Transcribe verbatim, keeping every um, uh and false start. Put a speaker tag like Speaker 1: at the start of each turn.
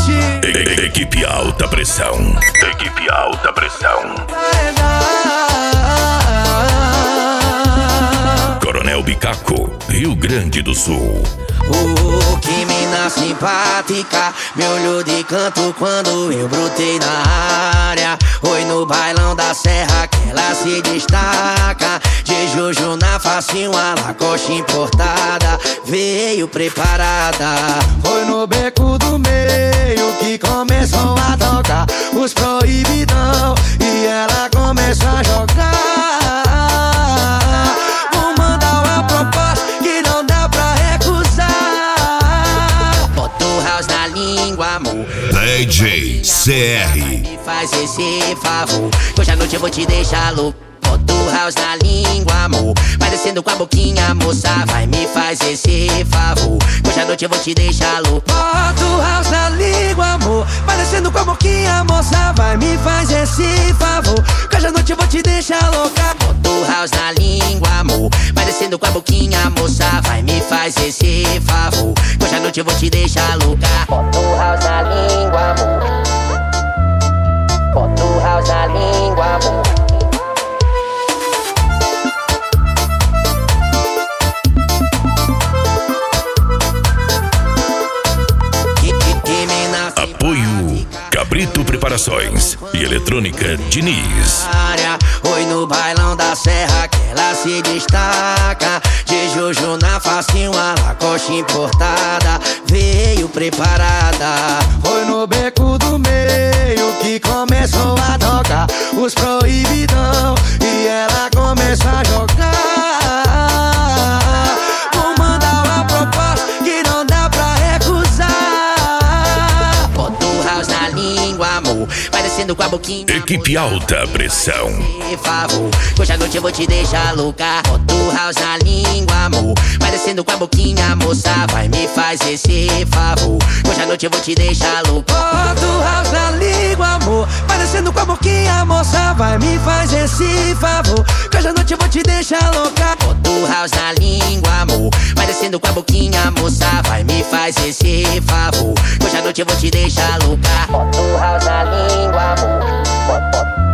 Speaker 1: forte.
Speaker 2: E Equipe Alta Pressão. Equipe Alta Pressão. Coronel Bicaco, Rio Grande do Sul.
Speaker 3: Oh, que mina simpática, me olhou de canto quando eu brotei na área. Oi, no bailão da serra que ela se destaca. De Jojo na facinho, a Lacoste importada, veio preparada. Foi no beco do meio que começou a tocar os proibidão e ela começou a jogar. Vou mandar uma proposta que não dá pra recusar. Bota o house na língua, amor.
Speaker 2: D J C R.
Speaker 3: Me faz esse favor, que hoje à noite eu vou te deixar louco. Bota o house na língua, amor. Vai descendo com a boquinha, moça. Vai, me faz esse favor, que hoje à noite eu vou te deixar louco. Bota o house na língua, amor. Vai descendo com a boquinha, moça. Vai, me faz esse favor, que hoje à noite eu vou te deixar louca. Bota o house na língua, amor. Vai descendo com a boquinha, moça. Vai, me faz esse favor, que hoje à noite eu vou te deixar louca. Bota o house na língua, amor. Bota o house na língua, amor.
Speaker 2: Apoio Cabrito Preparações e Eletrônica Diniz.
Speaker 3: Oi, no bailão da serra que ela se destaca. De Jojo na facinho, a Lacoste importada, veio preparada. Foi no beco do meio que começou a tocar os proibidão e ela começou a jogar. Vou mandar uma proposta que não dá pra recusar. Bota o house na língua, amor. Vai descendo com a boquinha.
Speaker 2: Equipe Alta Pressão.
Speaker 3: Favor, hoje à noite eu vou te deixar louca. Bota o house na língua, amor. Vai descendo com a boquinha, moça. Vai, me faz esse favor, hoje à noite eu vou te deixar louca. Bota o house na língua, amor. Vai descendo com a boquinha, moça. Vai, me faz esse favor, que hoje à noite eu vou te deixar louca. Bota o house na língua, amor. Vai descendo com a boquinha, moça. Vai, me faz esse favor, que hoje à noite eu vou te deixar louca. Bota o house na língua, amor. Bota, bota.